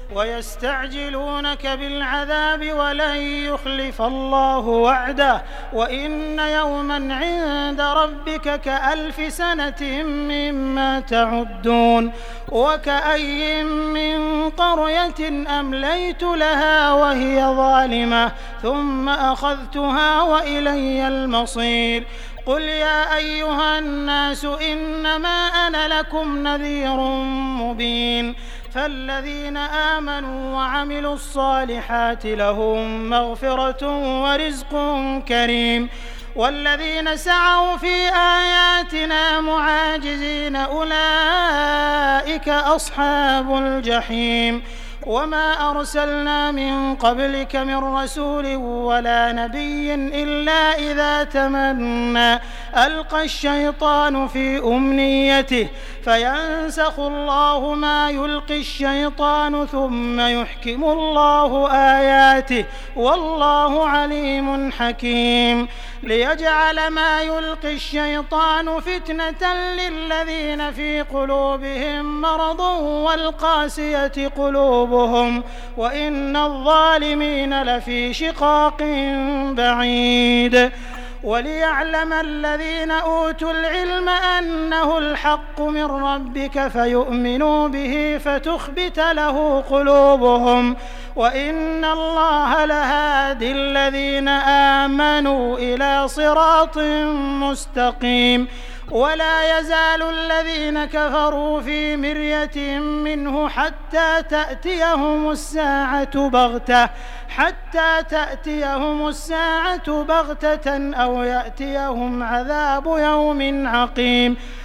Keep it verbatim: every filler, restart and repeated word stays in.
ويستعجلونك بالعذاب ولن يخلف الله وعده وإن يوما عند ربك كألف سنة مما تعدون وكأي من قرية أمليت لها وهي ظالمة ثم أخذتها وإلي المصير قل يا أيها الناس إنما أنا لكم نذير مبين فالذين آمنوا وعملوا الصالحات لهم مغفرة ورزق كريم والذين سعوا في آياتنا معاجزين أولئك أصحاب الجحيم وما أرسلنا من قبلك من رسول ولا نبي إلا إذا تمنى ألقى الشيطان في أمنيته فينسخ الله ما يلقي الشيطان ثم يحكم الله آياته والله عليم حكيم ليجعل ما يلقي الشيطان فتنة للذين في قلوبهم مرض والقاسية قلوبهم وإن الظالمين لفي شقاق بعيد وليعلم الذين أوتوا العلم أنه الحق من ربك فيؤمنوا به فتخبت له قلوبهم وإن الله لهادي الذين آمنوا إلى صراط مستقيم ولا يزال الذين كفروا في مرية منه حتى تأتيهم الساعة بغتة حتى تأتيهم الساعة بغتة أو يأتيهم عذاب يوم عقيم